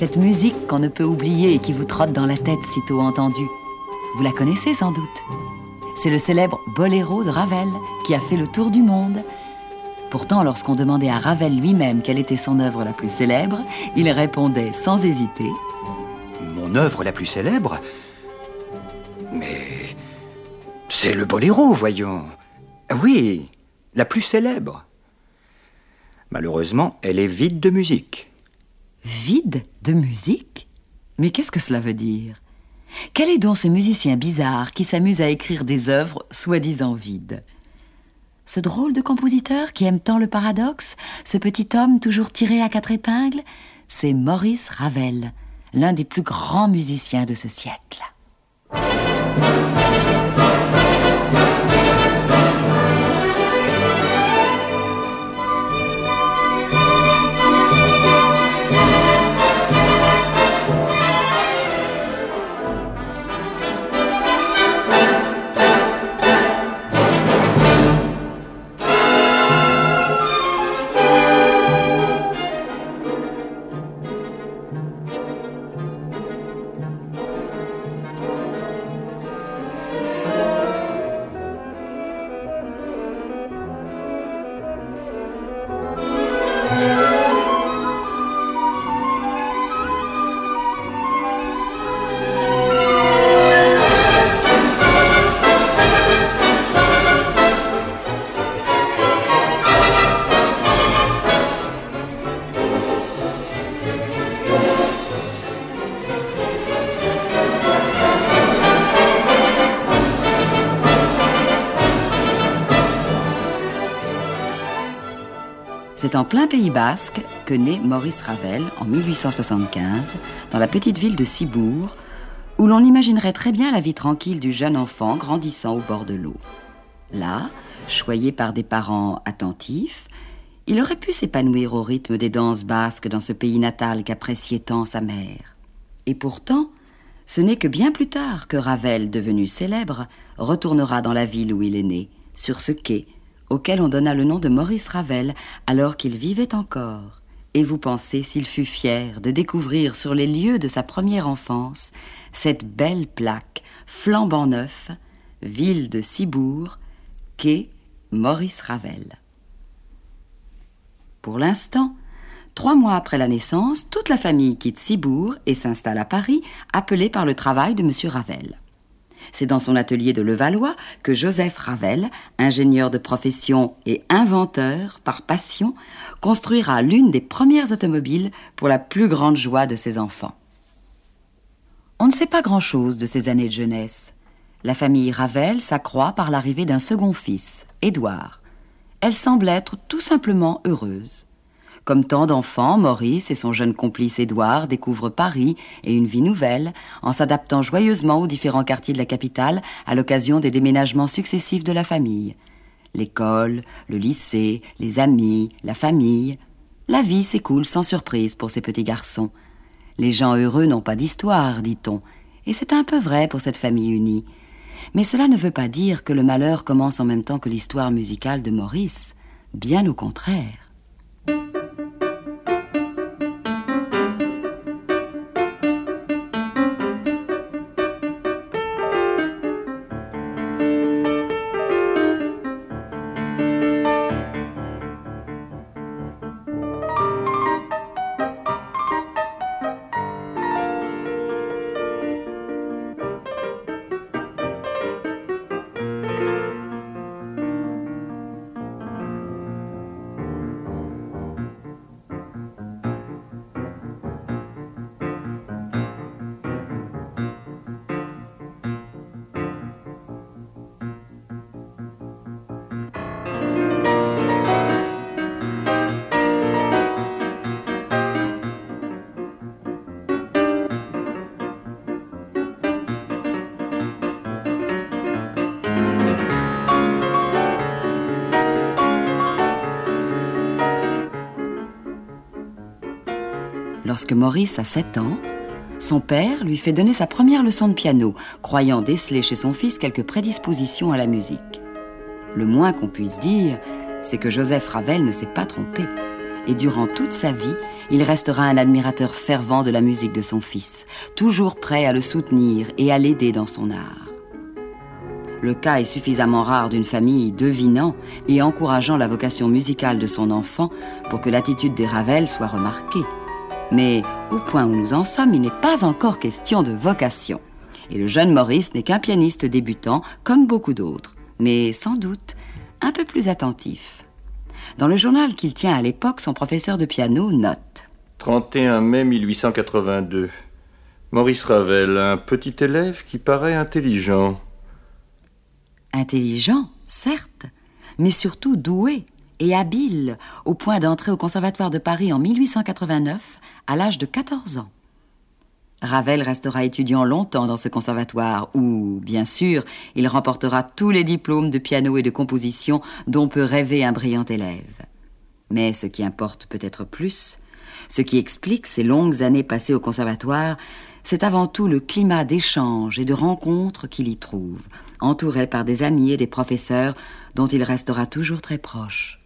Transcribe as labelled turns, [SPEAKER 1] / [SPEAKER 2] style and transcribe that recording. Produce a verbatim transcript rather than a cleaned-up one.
[SPEAKER 1] Cette musique qu'on ne peut oublier et qui vous trotte dans la tête sitôt entendue. Vous la connaissez sans doute. C'est le célèbre Boléro de Ravel qui a fait le tour du monde. Pourtant, lorsqu'on demandait à Ravel lui-même quelle était son œuvre la plus célèbre, il répondait sans hésiter:
[SPEAKER 2] Mon œuvre la plus célèbre? Mais c'est le Boléro, voyons. Oui, la plus célèbre. Malheureusement, elle est vide de musique.
[SPEAKER 1] Vide de musique? Mais qu'est-ce que cela veut dire? Quel est donc ce musicien bizarre qui s'amuse à écrire des œuvres soi-disant vides? Ce drôle de compositeur qui aime tant le paradoxe, ce petit homme toujours tiré à quatre épingles, c'est Maurice Ravel, l'un des plus grands musiciens de ce siècle. C'est en plein Pays Basque que naît Maurice Ravel en mille huit cent soixante-quinze, dans la petite ville de Ciboure, où l'on imaginerait très bien la vie tranquille du jeune enfant grandissant au bord de l'eau. Là, choyé par des parents attentifs, il aurait pu s'épanouir au rythme des danses basques dans ce pays natal qu'appréciait tant sa mère. Et pourtant, ce n'est que bien plus tard que Ravel, devenu célèbre, retournera dans la ville où il est né, sur ce quai, auquel on donna le nom de Maurice Ravel alors qu'il vivait encore. Et vous pensez s'il fut fier de découvrir sur les lieux de sa première enfance cette belle plaque flambant neuf, ville de Ciboure, quai Maurice Ravel. Pour l'instant, trois mois après la naissance, toute la famille quitte Ciboure et s'installe à Paris, appelée par le travail de M. Ravel. C'est dans son atelier de Levallois que Joseph Ravel, ingénieur de profession et inventeur par passion, construira l'une des premières automobiles pour la plus grande joie de ses enfants. On ne sait pas grand-chose de ces années de jeunesse. La famille Ravel s'accroît par l'arrivée d'un second fils, Édouard. Elle semble être tout simplement heureuse. Comme tant d'enfants, Maurice et son jeune complice Édouard découvrent Paris et une vie nouvelle en s'adaptant joyeusement aux différents quartiers de la capitale à l'occasion des déménagements successifs de la famille. L'école, le lycée, les amis, la famille. La vie s'écoule sans surprise pour ces petits garçons. Les gens heureux n'ont pas d'histoire, dit-on, et c'est un peu vrai pour cette famille unie. Mais cela ne veut pas dire que le malheur commence en même temps que l'histoire musicale de Maurice. Bien au contraire. Lorsque Maurice a sept ans, son père lui fait donner sa première leçon de piano, croyant déceler chez son fils quelques prédispositions à la musique. Le moins qu'on puisse dire, c'est que Joseph Ravel ne s'est pas trompé. Et durant toute sa vie, Il restera un admirateur fervent de la musique de son fils, toujours prêt à le soutenir et à l'aider dans son art. Le cas est suffisamment rare d'une famille devinant et encourageant la vocation musicale de son enfant pour que l'attitude des Ravel soit remarquée. Mais au point où nous en sommes, il n'est pas encore question de vocation. Et le jeune Maurice n'est qu'un pianiste débutant, comme beaucoup d'autres, mais sans doute un peu plus attentif. Dans le journal qu'il tient à l'époque, son professeur de piano note «
[SPEAKER 3] trente et un mai mille huit cent quatre-vingt-deux. Maurice Ravel, un petit élève qui paraît intelligent. »
[SPEAKER 1] Intelligent, certes, mais surtout doué et habile, au point d'entrer au Conservatoire de Paris en mille huit cent quatre-vingt-neuf, à l'âge de quatorze ans. Ravel restera étudiant longtemps dans ce conservatoire où, bien sûr, il remportera tous les diplômes de piano et de composition dont peut rêver un brillant élève. Mais ce qui importe peut-être plus, ce qui explique ces longues années passées au conservatoire, c'est avant tout le climat d'échange et de rencontres qu'il y trouve, entouré par des amis et des professeurs dont il restera toujours très proche.